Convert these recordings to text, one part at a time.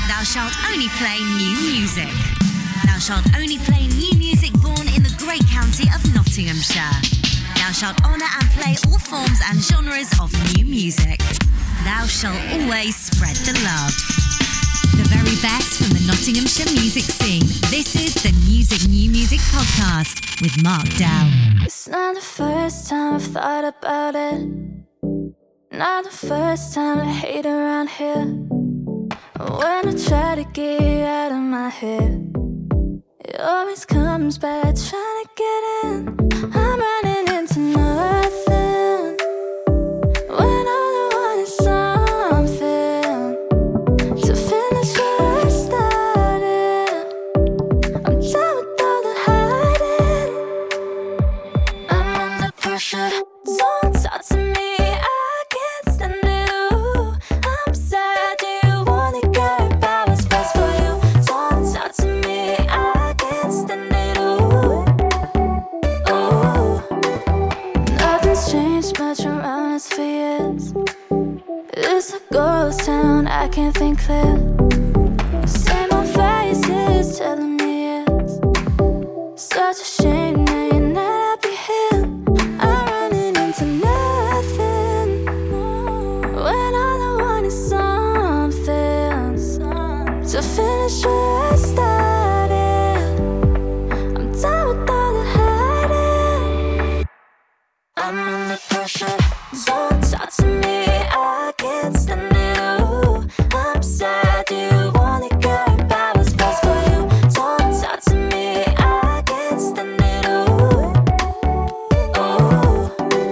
Thou shalt only play new music. Thou shalt only play new music born in the great county of Nottinghamshire. Thou shalt honour and play all forms and genres of new music. Thou shalt always spread the love. The very best from the Nottinghamshire music scene. This is the Music New Music Podcast with Mark Dow. It's not the first time I've thought about it. Not the first time I hate around here. When I try to get you out of my head, it always comes back trying to get in. I'm running into nothing when all I want is something to finish what I started. I'm done with all the hiding. I'm under pressure. Don't talk to me. I can't stand it. Ooh, I'm sad. Do you wanna go about what's best for you? Don't talk to me. I can't stand it. Ooh, ooh. Nothing's changed much around us for years. It's a ghost town. I can't think clear. Same old faces telling me it's such a shame that you're not happy here. I'm running into nothing when all I want is something to finish what I started. I'm done with all the hiding. I'm under pressure. Don't talk to me. I can't stand it. Ooh, I'm sad. Do you wanna go about what's best for you? Don't talk to me. I can't stand it. Ooh, ooh.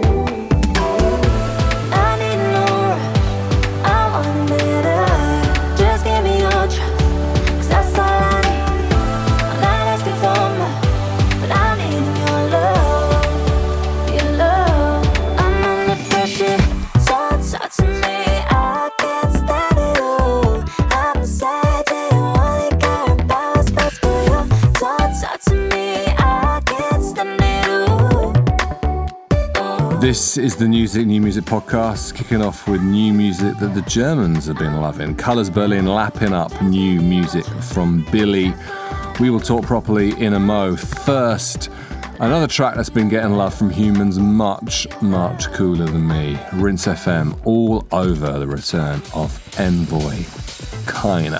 I need no rush. I want better. Just give me your trust, 'cause that's all I need. I'm not asking for much, but I need your love. Your love. I'm under pressure. Don't talk to me. I can't stand it. Ooh, I'm sad. Do you wanna go about what's best for you? Don't talk to me. I can't stand it. Ooh, ooh. This is the New Music Podcast, kicking off with new music that the Germans have been loving. Colours Berlin lapping up new music from Billy. We will talk properly in a mo. First, another track that's been getting love from humans much, much cooler than me. Rinse FM, all over the return of Envoy. Kinda.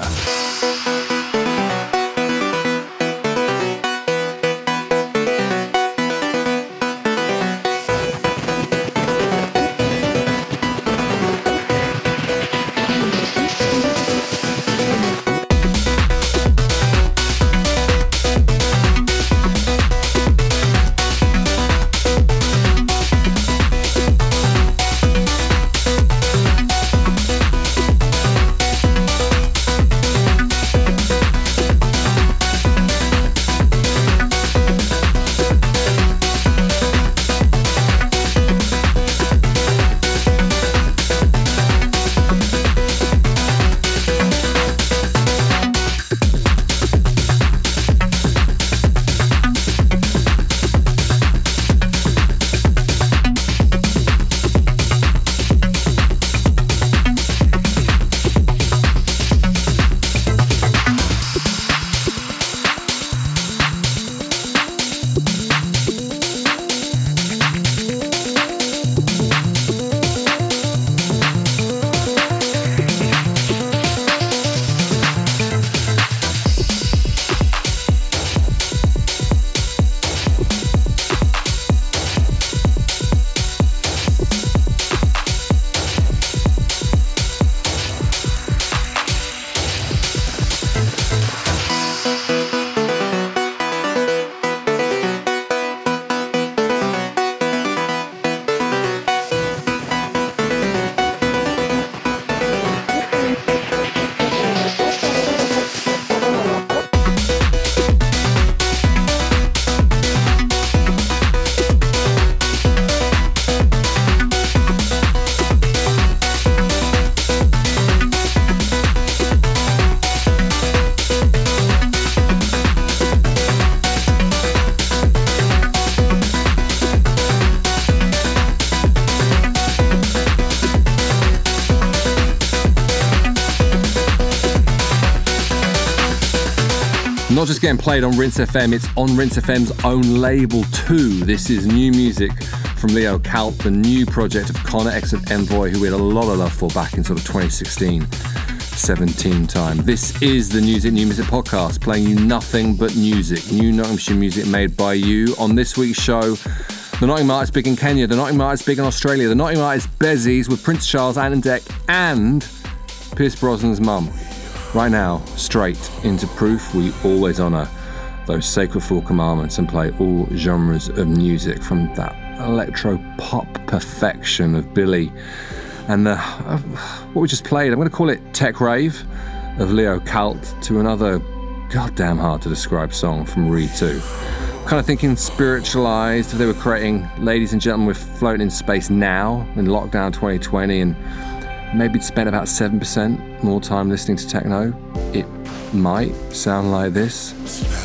Not just getting played on Rinse FM, it's on Rinse FM's own label too. This is new music from Leo Kalt, the new project of Connor X of Envoy, who we had a lot of love for back in sort of 2016-17 time. This is the New Music podcast, playing you nothing but music, new Nottinghamshire music made by you. On this week's show, the Nottingham Artists big in Kenya, the Nottingham Artists big in Australia, the Nottingham Artists Bezies with Prince Charles, Ant and Dec, and Pierce Brosnan's mum. Right now, straight into Proof, we always honour those sacred four commandments and play all genres of music, from that electro-pop perfection of Billy and what we just played, I'm going to call it Tech Rave, of Leo Kalt, to another goddamn hard to describe song from Re2. Kind of thinking spiritualised if they were creating Ladies and Gentlemen We're Floating in Space Now in lockdown 2020 and maybe spent about 7% more time listening to techno, it might sound like this.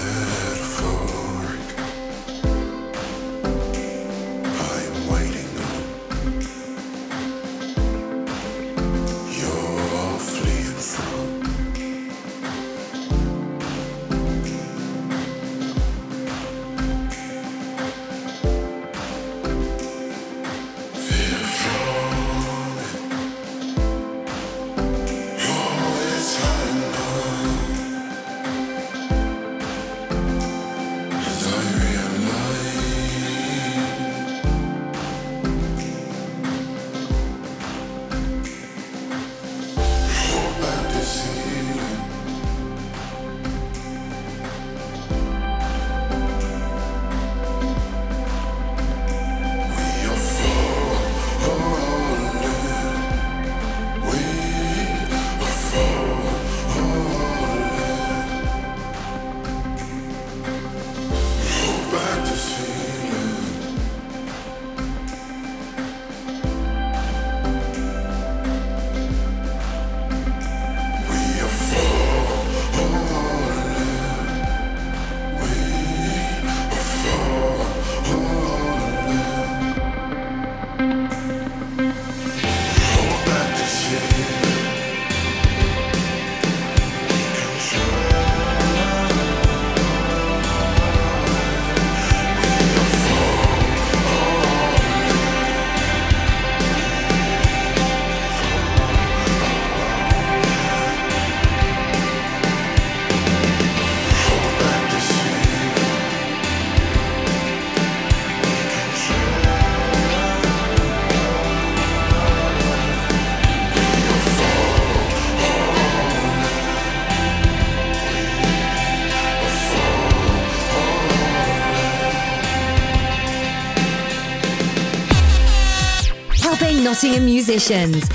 Nottingham musicians.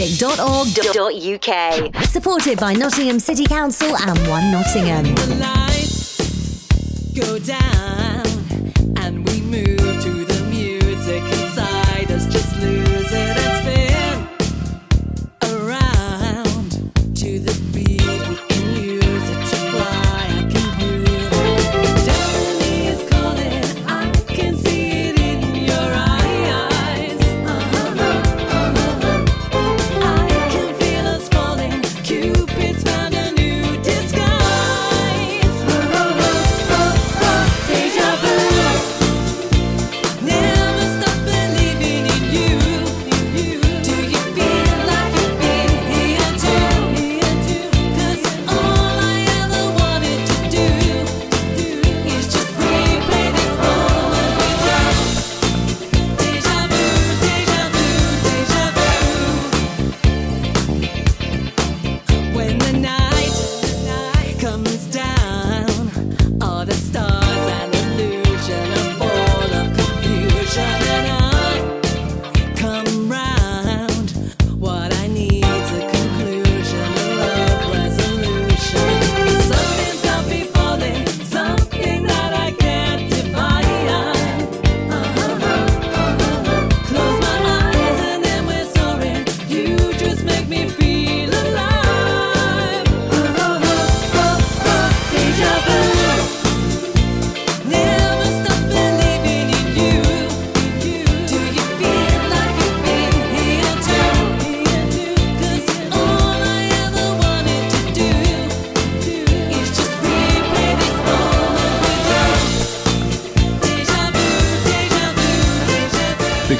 Music.org.uk. Supported by Nottingham City Council and One Nottingham. The lights go down and we move to the music inside us. Just lose it and spin around to the beat. We can use it to fly a computer. Destiny is calling. I can see it in your eyes. Cupid's found a new disguise. Deja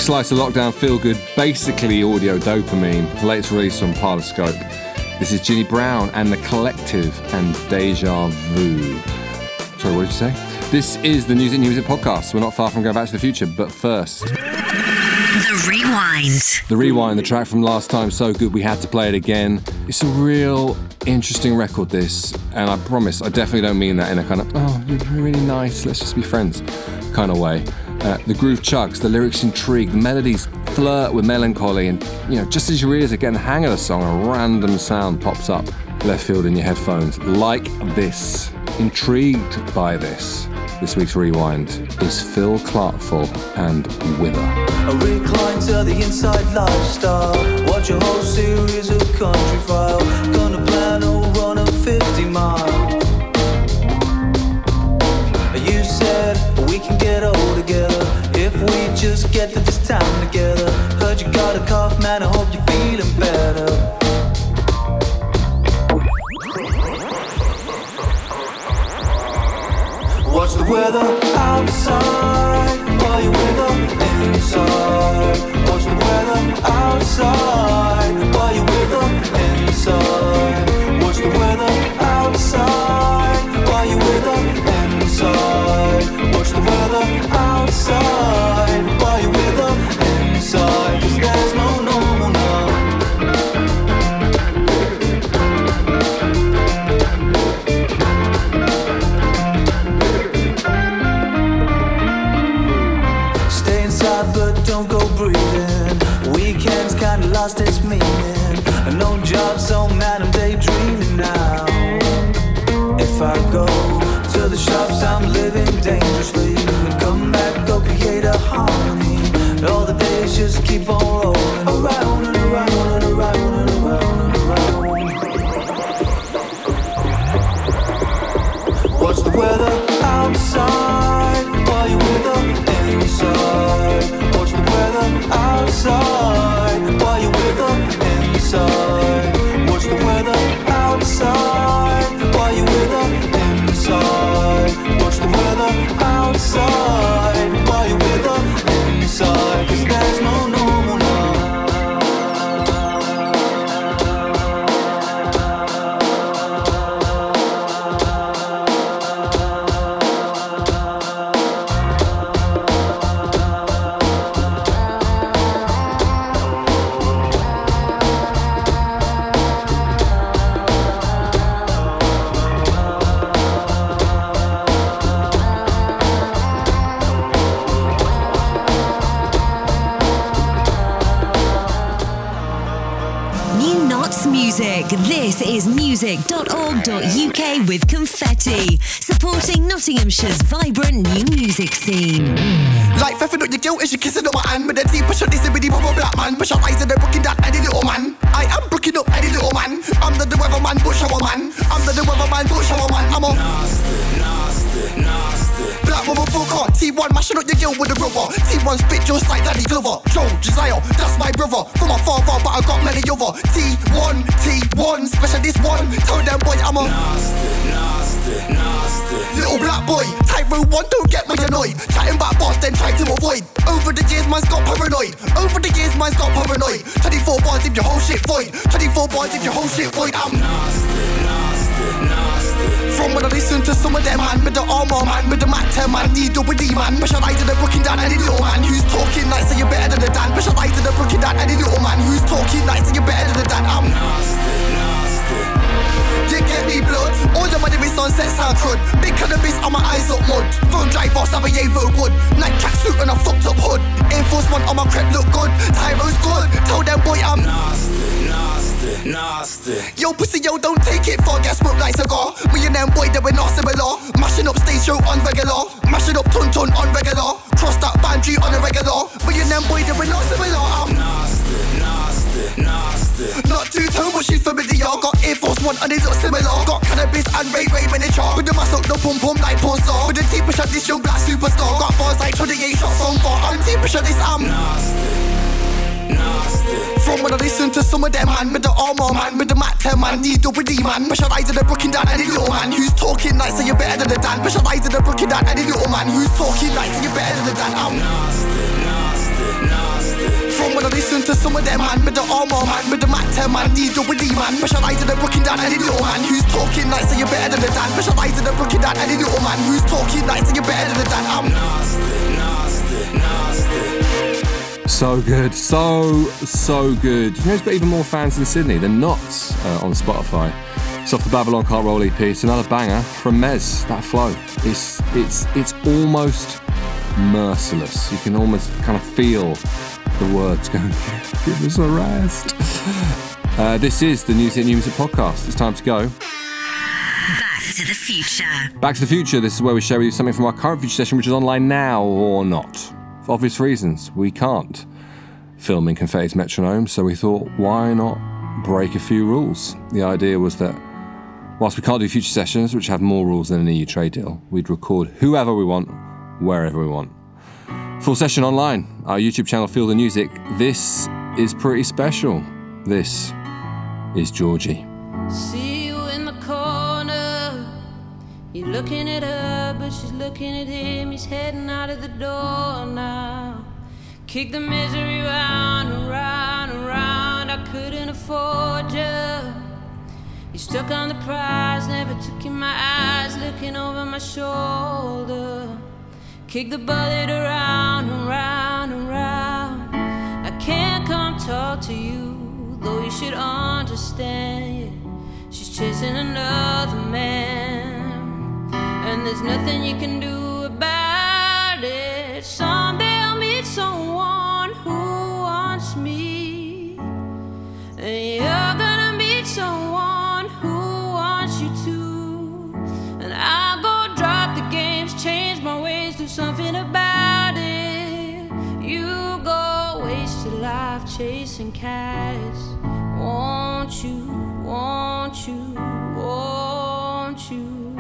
slice of lockdown feel-good, basically audio dopamine, latest release on Parloscope. This is Ginny Brown and The Collective and Deja Vu. Sorry, what did you say? This is the Music New Music podcast. We're not far from going back to the future, but first... The Rewind. The Rewind, the track from last time, so good we had to play it again. It's a real interesting record, this, and I promise, I definitely don't mean that in a kind of, oh, you're really nice, let's just be friends kind of way. The groove chugs, the lyrics intrigue, the melodies flirt with melancholy, and just as your ears are getting the hang of the song, a random sound pops up left field in your headphones, like this. Intrigued by this. This week's Rewind is Phil Clarkful and Wither. A recline to the inside lifestyle. Watch a whole series of country file. Gonna plan a run of 50 miles. You said we can get old together if we just get to this time together. Heard you got a cough, man, I hope you're feeling better. What's the weather outside? Are you with her inside? What's the weather outside? Are you with her inside? What's the weather outside? Are you with her inside? What's the weather outside? Are you with her inside? 'Cause there's no normal now. But don't go breathing. Weekends kinda lost its meaning. No job, so man, I'm daydreaming now. If I go to the shops, I'm living dangerously. And come back, go create a harmony. All the days just keep on rolling around and around and around and around and around. What's the weather outside? Are you with her inside? What's the weather outside? Are you with her inside? What's the weather outside? Are you with her inside? What's the weather outside? Are you with her inside? 'Cause there's no normal now. This is music.org.uk with Confetti, supporting Nottinghamshire's vibrant new music scene. Like feffing up your guilt as you're kissing up my hand. But the tea push on this with the proper black man. Push your eyes and they're brooking that any little man. I am brooking up any little man. I'm the weatherman, bush our man. I'm the weatherman, bush our man. I'm a nasty. Black woman full car. T1 mashing up your girl with a rubber. T1 spit just like Daddy Glover. Joe, Josiah, that's my brother. From my father, but I got many other. T1, special this one. Tell them boy I'm a nasty. Little black boy, Tyro 1, don't get me annoyed. Chatting about boss, then trying to avoid. Over the years, man's got paranoid. 24 bars if your whole shit void. 24 bars if your whole shit void. I'm nasty. From when I listen to some of them man, with the armor man, with the Mac 10 man, D-double-D man. Specialize in the brooking down any little man who's talking nice, so you're better than the Dan. Specialize in the brooking down any little man who's talking nice, so you're better than the Dan. I'm nasty. You get me blood. All the money is on set sound crud. Big cannabis on my eyes up mud. Phone driver, Sarajevo wood. Night tracksuit and a fucked up hood. Enforcement on my crep look good. Tyro's good. Tell them boy I'm nasty. Yo pussy yo don't take it far. Get smoke like cigar. Me and them boy they were not similar. Mashing up stage show on regular. Mashing up ton on regular. Cross that boundary on a regular. Me and them boy they were not similar. I'm nasty. Not two-tone but she's familiar. Got Air Force One and they look similar. Got cannabis and Ray miniature. With the mask up the pum like porn star. With the T-push at this young black superstar. Got bars like 28 shots from far. I'm T-push at this I'm nasty. From when I listen to some of them man, with the armor man, with the Mac 10 man, D-double-D man. Specialize in the brooking down any little man who's talking nice, so you're better than the Dan. Specialize in the brooking down any little man who's talking nice, so you're better than the Dan. I'm nasty. From when I listen to some of them man, with the armor man, with the Mac 10 man, D-double-D man, specialising in breaking down any little man who's talking nice and you're better than the Dan. Specialising in breaking down any little man who's talking nice and you're better than the Dan. I'm nasty. So good, so good. You know who's got even more fans in Sydney? The Knots on Spotify. It's off the Babylon Can't Roll EP. It's another banger from Mez. That flow, it's almost merciless. You can almost kind of feel the words going, give us a rest. This is the New Music Podcast. It's time to go Back to the Future. Back to the Future. This is where we share with you something from our current Future session, which is online now or not. For obvious reasons, we can't film in Confetti's metronome, so we thought, why not break a few rules? The idea was that whilst we can't do future sessions, which have more rules than an EU trade deal, we'd record whoever we want, wherever we want. Full session online, our YouTube channel, Feel the Music. This is pretty special. This is Georgie. See you in the corner. You're looking at her, but she's looking at him. He's heading out of the door now. Kick the misery round and round and round. I couldn't afford you. You're stuck on the prize, never took in my eyes, looking over my shoulder. Kick the bullet around and round and round. I can't come talk to you, though you should understand. Yeah. She's chasing another man, and there's nothing you can do about it. Someday I'll meet someone who wants me, and you're gonna meet someone who wants you too. And I'll go drop the games, change my ways, do something about it. You go waste your life chasing cats. Won't you, won't you, won't you?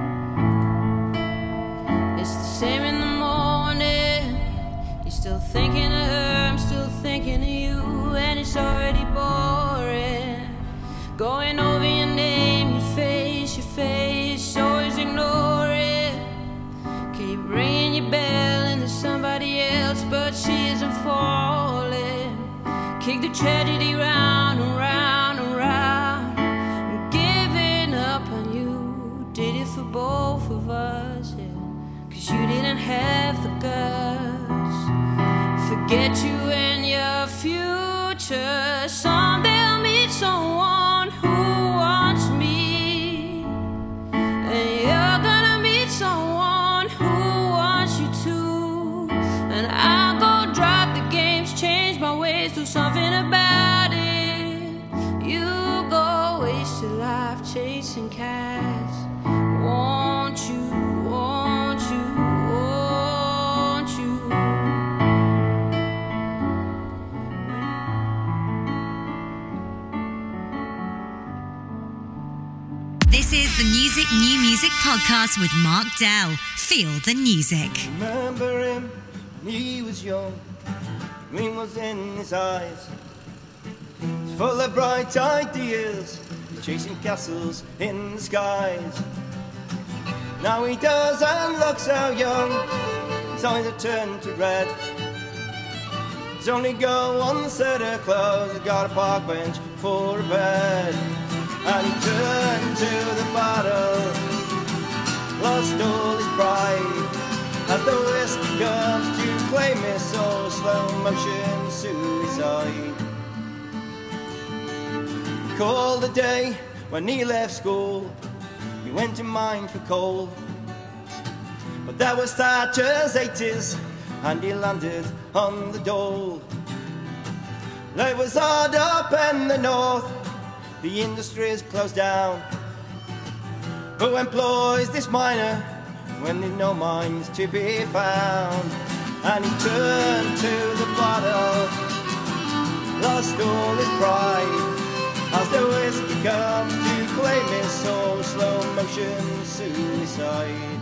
It's the same in the morning. You're still thinking of her, I'm still thinking of you, and it's already boring. Going over your name, your face, always ignore it. Keep ringing your bell and there's somebody else, but she isn't falling. Kick the tragedy round and round and round. I'm giving up on you, did it for both of us, yeah. 'Cause you didn't have the guts. Forget you and your future. Someday I'll meet someone who wants me, and you're gonna meet someone who wants you too. And I'll go drop the games, change my ways, do something about it. You go waste your life chasing cats. Won't you, won't you, won't you? This is the New Music Podcast with Mark Dell. Feel the music. Remember him when he was young, green was in his eyes. He's full of bright ideas, chasing castles in the skies. Now he doesn't look so young, his eyes have turned to red. He's only got one set of clothes, he's got a park bench for a bed. And he turned to the bottle, lost all his pride, as the whiskey comes to claim his soul, slow motion suicide. He called the day when he left school, he went to mine for coal. But that was Thatcher's 80s, and he landed on the dole. Life was hard up in the north, the industry's closed down. Who employs this miner when there's no mines to be found? And he turned to the bottle, lost all his pride, as the whiskey comes to claim his soul, slow motion suicide.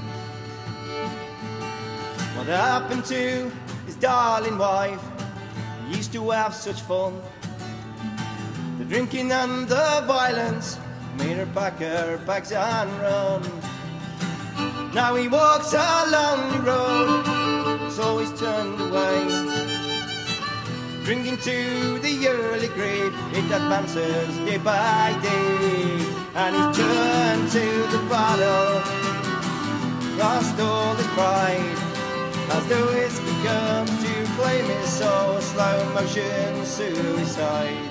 What happened to his darling wife? He used to have such fun. The drinking and the violence made her pack her bags and run. Now he walks along the road, he's always turned away. drinking to the early grave. It advances day by day, and he's turned to the bottle, lost all his pride, as the whiskey comes to claim his soul. Slow motion suicide.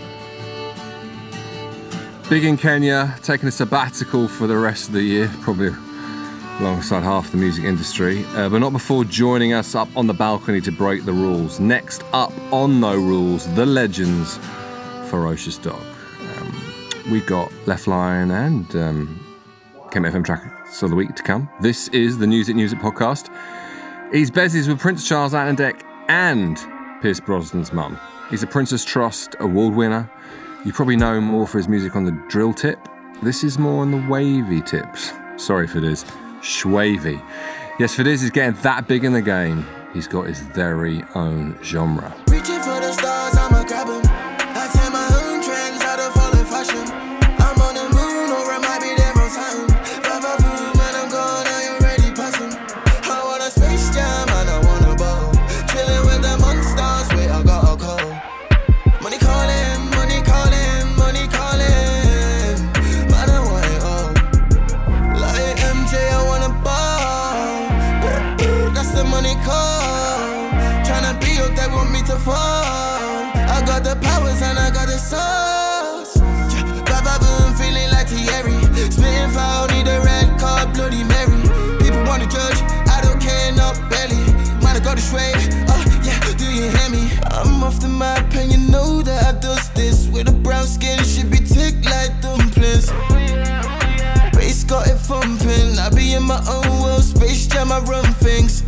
Big in Kenya, taking a sabbatical for the rest of the year, probably alongside half the music industry, but not before joining us up on the balcony to break the rules. Next up on No Rules, the legends, Ferocious Dog. We got Left Line and KMFM Tracks of the Week to come. This is the Music Podcast. He's Bezies with Prince Charles Anandek and Pierce Brosnan's mum. He's a Princess Trust award winner. You probably know him more for his music on the drill tip. This is more on the wavy tips. Sorry, Fadiz. Shwavy. Yes, Fadiz is getting that big in the game. He's got his very own genre. Reaching for the stars, I'ma grab 'em. I take my own trends, I don't follow fashion. I'm on the moon, or I might be there on Saturn. Boom, when I'm gone, I already passing. I want a space jam, and I want a bowl. Chilling with the monsters, wait, I got a call. Money calling, money calling, money calling. Man, I want it all. Like MJ, I want a ball. That's the money call. Tryna be out there, want me to fall. I got the powers and I got the sauce. Boom, feeling like Thierry. Spitting foul, need a red card, Bloody Mary. People wanna judge, I don't care, not barely. Might have got it straight, yeah, do you hear me? I'm off the map and you know that I does this. With a brown skin, should be thick like dumplings. Bass got it thumping, I be in my own world, Space Jam, I run things.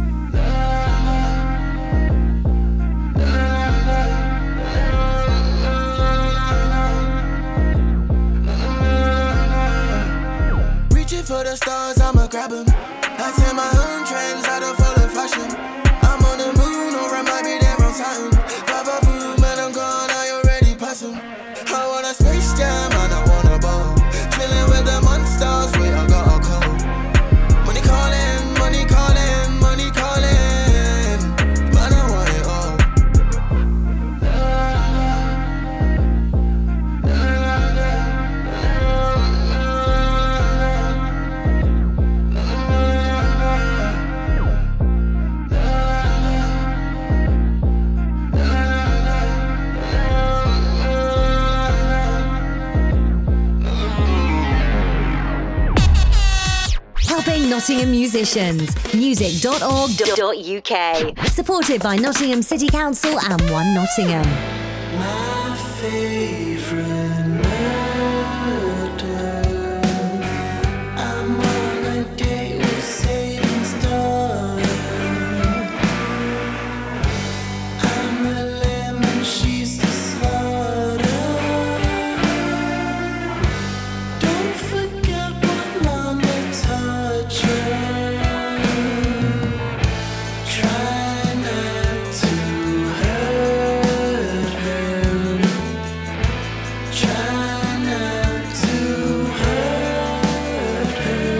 Reaching for the stars, I'ma grab 'em. I take my own trends, I don't follow fashion. I'm on the moon, or I might be there on Saturn. Boom, when I'm gone, I already pass 'em. I want a space jam, and I want a ball. Chilling with the monsters, wait, I got a call. Money calling, money calling, money calling. Man, I want it all. Helping Nottingham musicians. Music.org.uk. Supported by Nottingham City Council and One Nottingham. My favorite murder. I'm on a date with Satan's daughter. I'm the lamb and she's the slaughter. Don't forget what mama taught you. Try not to hurt her. Try not to hurt her.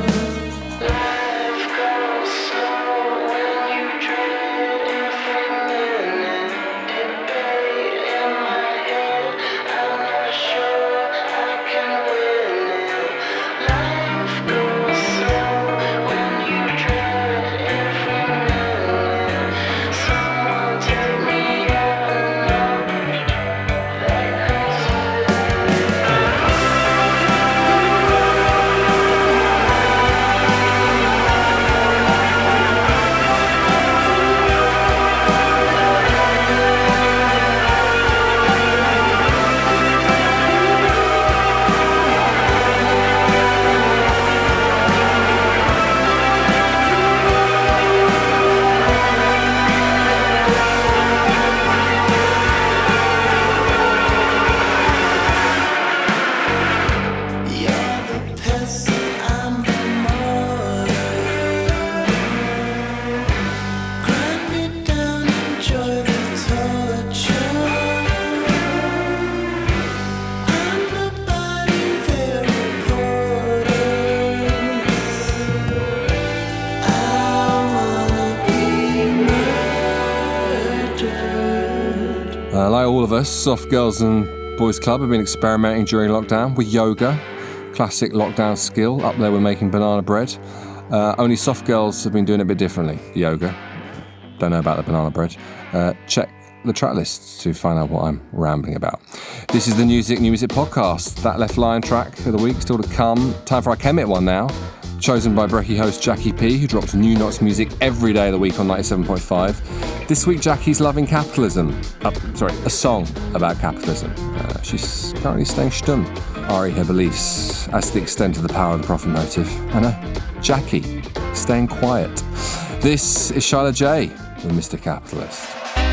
Life goes slow when you dread every minute. Debate in my head, I'm not sure I can win it. Life goes slow when you dread every minute. Someone take me out and you're the pest, I'm the martyr. Grind me down, enjoy the torture. I'm the body, they're reporters. I wanna be murdered. all of us, Soft Girls and Boys Club have been experimenting during lockdown with yoga, classic lockdown skill, up there with making banana bread. Only Soft Girls have been doing it a bit differently, yoga. Don't know about the banana bread. Check the track lists to find out what I'm rambling about. This is the New Music podcast. That Left Line track of the week still to come. Time for our Kemet one now. Chosen by Brekkie host Jackie P, who drops New Nots music every day of the week on 97.5. This week, Jackie's loving capitalism. A song about capitalism. She's currently staying stumm. Ari her beliefs as to the extent of the power of the profit motive. And Jackie staying quiet. This is Shyla J with Mr. Capitalist.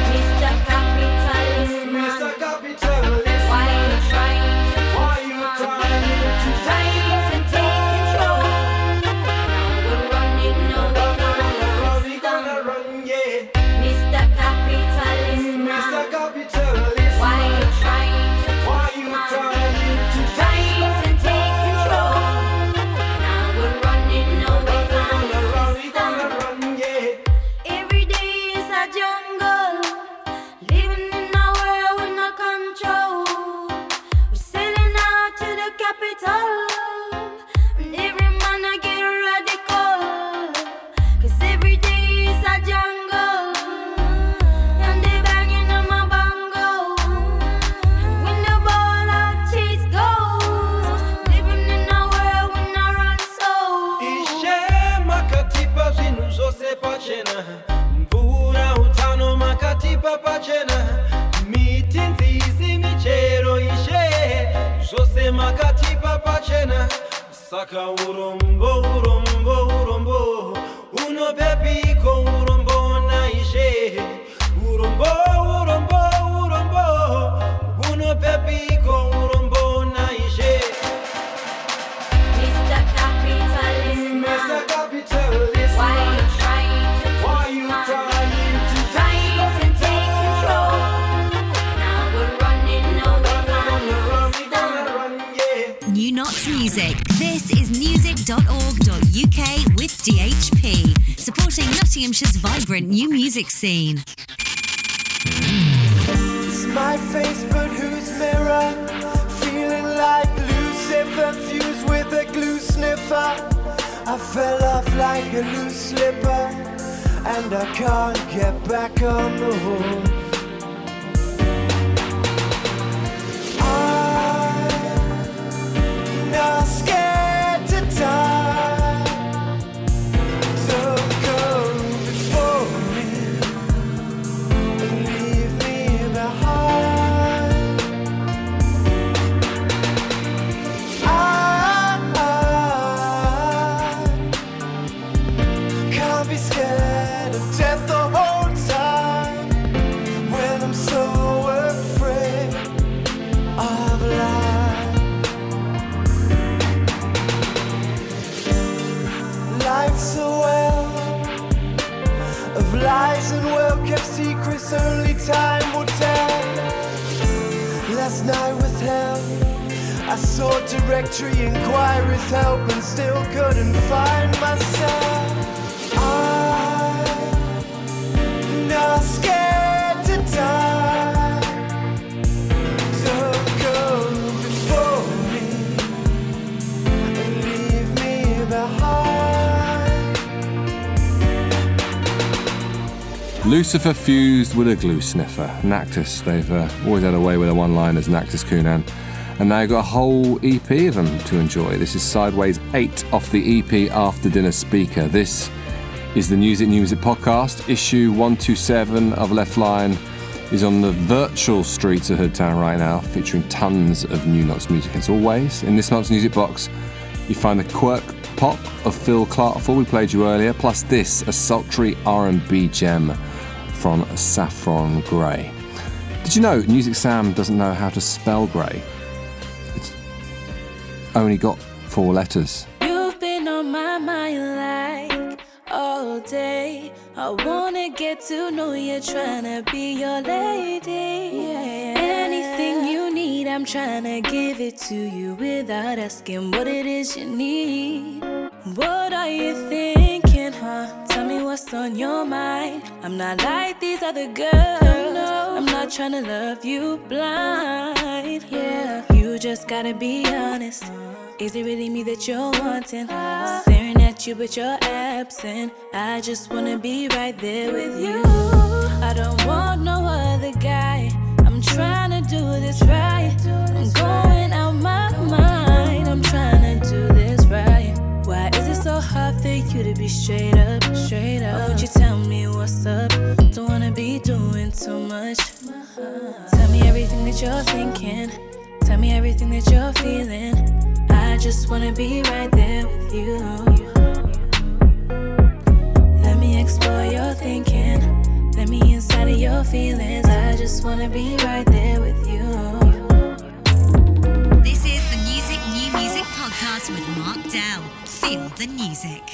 Saka urombo, urombo, urombo, uno pepiko urombo na ishe. Urombo, urombo, urombo, uno pepiko urombo na ishe. Mr. Capitalist, Mr. Capitalist, why you trying to take control? Now we're running away from the New Nots Music. This is music.org.uk with DHP, supporting Nottinghamshire's vibrant new music scene. It's my face, but whose mirror? Feeling like Lucifer fused with a glue sniffer. I fell off like a loose slipper, and I can't get back on the horse. I'm not scared to die. Don't go before me and leave me behind. I can't be scared of death the whole time when I'm so afraid of life. Life's a well of lies and well-kept secrets only time will tell. Last night was hell. I saw directory inquiries help and still couldn't find myself. I'm not scared to die. Don't go before me and leave me behind. Lucifer fused with a glue sniffer. Nactus, they've always had a way with their one-liners, Nactus Coonan. And now you've got a whole EP of them to enjoy. This is Sideways 8 off the EP After Dinner Speaker. This is the New Music podcast. Issue 127 of Left Line is on the virtual streets of Hoodtown right now, featuring tons of New Nots music. As always, in this month's Music Box, you find the quirk pop of Phil Clarkful, we played you earlier, plus this, a sultry R&B gem from Saffron Grey. Did you know Music Sam doesn't know how to spell grey? It's only got 4 letters. You've been on my mind like all day. I wanna get to know you, tryna be your lady. Yeah. Anything you need, I'm tryna give it to you without asking what it is you need. What are you thinking? thinking, huh? Tell me what's on your mind. I'm not like these other girls. No, I'm not trying to love you blind. Yeah, you just gotta be honest. Is it really me that you're wanting? Staring at you but you're absent. I just wanna be right there with you. I don't want no other guy. I'm trying to do this right. I'm going out my mind. I'm trying to do this right. Why is it so hard for you to be straight up, straight up? Won't you tell me what's up? Don't wanna be doing too much. Tell me everything that you're thinking. Tell me everything that you're feeling. I just wanna be right there with you. Let me explore your thinking. Let me inside of your feelings. I just wanna be right there with you. This is the New Music Podcast with Mark Dell. Feel the music.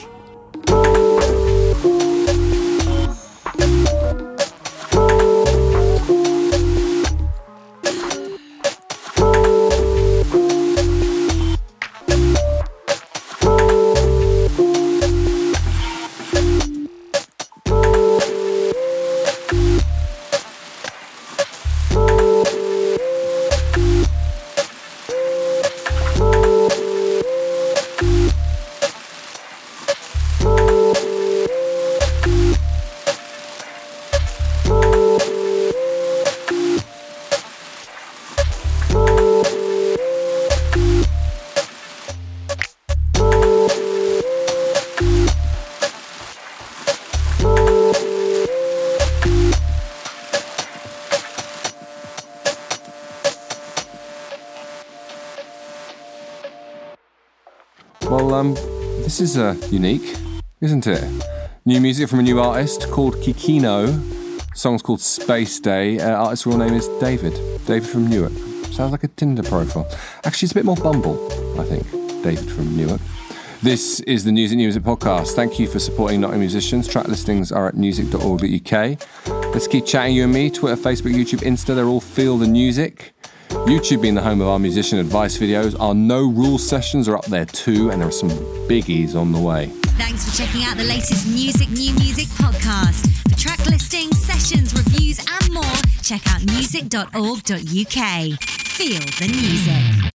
Well, this is unique, isn't it? New music from a new artist called Kikino. The song's called Space Day. Artist's real name is David. David from Newark. Sounds like a Tinder profile. Actually, it's a bit more Bumble, I think. David from Newark. This is the New Music Podcast. Thank you for supporting Nottingham musicians. Track listings are at music.org.uk. Let's keep chatting, you and me. Twitter, Facebook, YouTube, Insta, they're all Feel the Music. YouTube being the home of our musician advice videos. Our No Rules sessions are up there too, and there are some biggies on the way. Thanks for checking out the latest New Music Podcast. For track listings, sessions, reviews and more, check out music.org.uk. Feel the music.